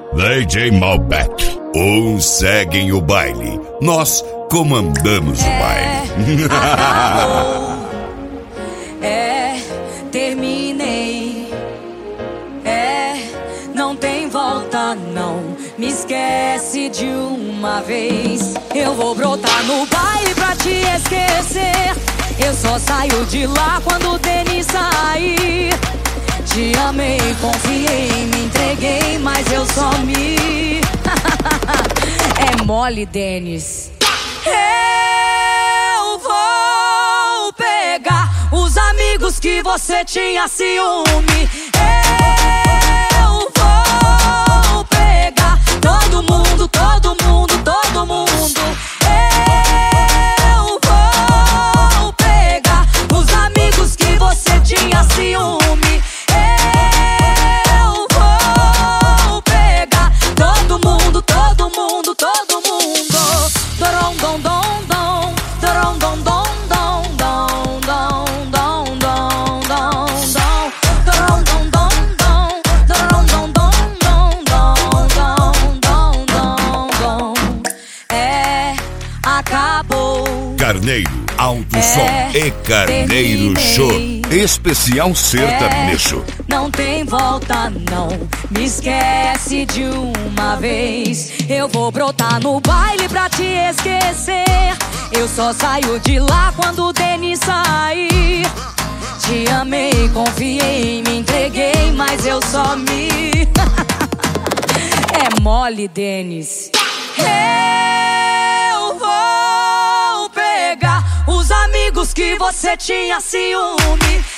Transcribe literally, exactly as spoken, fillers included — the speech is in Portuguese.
D J Malbec. Uns seguem o baile, nós comandamos é, o baile. Acabou. É, terminei. É, não tem volta não. Me esquece de uma vez. Eu vou brotar no baile pra te esquecer. Eu só saio de lá quando o Denis sair. Te amei, confiei, me entreguei, mas eu só me... É mole, Denis. Eu vou pegar os amigos que você tinha ciúme. Eu vou pegar todo mundo, todo mundo, todo mundo. Eu vou pegar os amigos que você tinha ciúme. Carneiro, Alto é, Som e Carneiro terminei. Show. Especial sertanejo. É, não tem volta não. Me esquece de uma vez. Eu vou brotar no baile pra te esquecer. Eu só saio de lá quando o Denis sair. Te amei, confiei, me entreguei, mas eu só me... É mole, Denis. Eu vou pegar os amigos que você tinha ciúme.